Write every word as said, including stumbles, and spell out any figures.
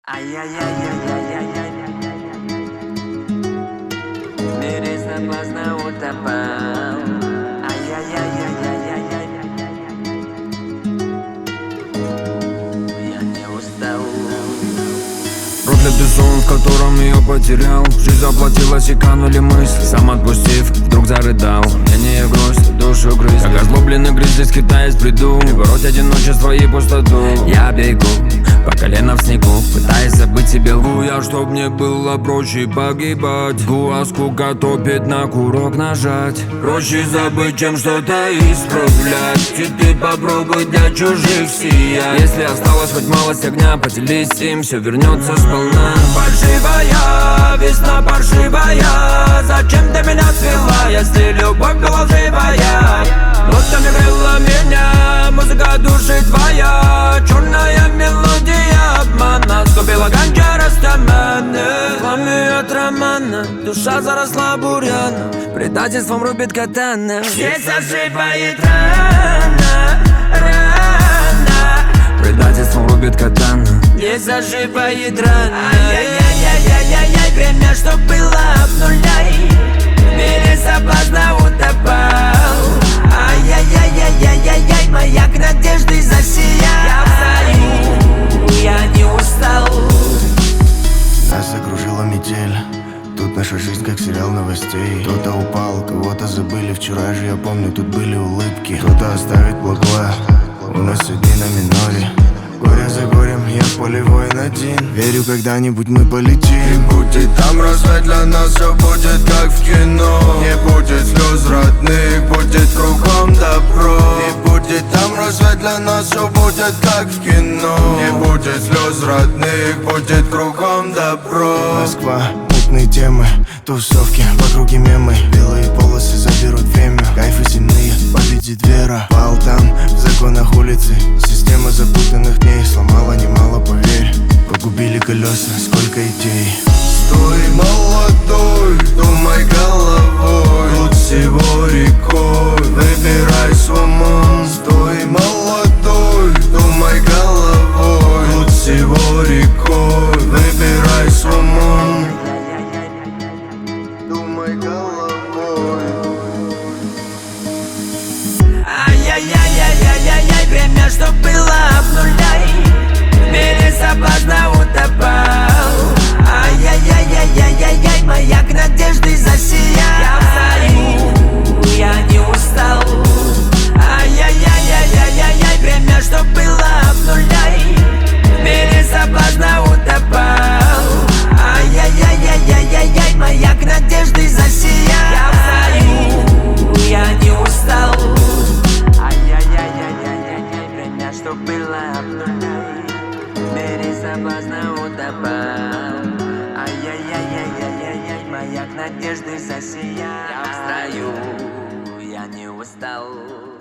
Ай-яй-яй-яй-яй-яй-яй, мире запасно утопал. Ай-яй-яй-яй-яй-яй-яй, я не устал. Проклятый сон, в котором ее потерял. Жизнь заплатилась и канули мысли. Сам отпустив, вдруг зарыдал. Сомнение, грусть, душу грызть. Как озлобленный грызть, скитаясь в бреду. Перебороть одиночество и пустоту. Я бегу по колено в снегу, пытаясь забыть себе лгу я, чтоб мне было проще погибать. Жгу, а скука топит, на курок нажать. Проще забыть, чем что-то исправлять. И ты попробуй для чужих сиять. Если осталось хоть малость огня, поделись им, все вернется сполна. Паршивая, весна паршивая, зачем ты меня свела, если любовь была лживая? Нотами грела меня, музыка души твоя, черная мелодия обмана, скупила ганджа растаманы. Пламя от романа, душа заросла бурьяна, предательством рубит катана. Здесь ошибает рана, рана, предательством рубит катана. Здесь ошибает рана. Ай-яй-яй-яй-яй-яй, время, что было, обнуляй. В мире соблазна утопал. Ай-яй-яй-яй-яй-яй, маяк надежды засиял. Я встаю, я не устал. Нас окружила метель. Тут наша жизнь как сериал новостей. Кто-то упал, кого-то забыли. Вчера же я помню, тут были улыбки. Кто-то оставит благое, у нас все дни на миноре. Горе за горем, я полевой один. Верю, когда-нибудь мы полетим. И будет там рассвет, для нас все будет как в кино. Не будет слез родных, будет кругом добро. И будет там рассвет, для нас все будет как в кино. Не будет слез родных, будет кругом добро. Москва, мутные темы, тусовки, в округе мемы. Белые полосы заберут время, кайфы сильные, победит вера. Пал там, в законах улицы, система запутанных дней сломала немало, поверь. Погубили колеса, сколько идей. Стой, молодой, думай головой. Тут всего рекой, выбирай с умом. Стой, молодой, думай головой. Тут всего рекой, выбирай с умом. Думай головой. Ай-яй-яй-яй-яй-яй, время, что было, обнуляй. В мире соблазна утопал. Ай-яй-яй-яй-яй-яй, маяк надежды засиял. Я встаю, я не устал. Ай-яй-яй-яй-яй-яй, время, что было, обнуляй. В мире соблазна утопал. Ай-яй-яй-яй-яй-яй, маяк надежды засиял. Я встаю, я не устал. Ай-яй-яй-яй-яй-яй, время, что было, обнуляй. В мире соблазна утопал. Ай-яй-яй-яй-яй-яй, маяк надежды засиял. Я встаю, я не устал.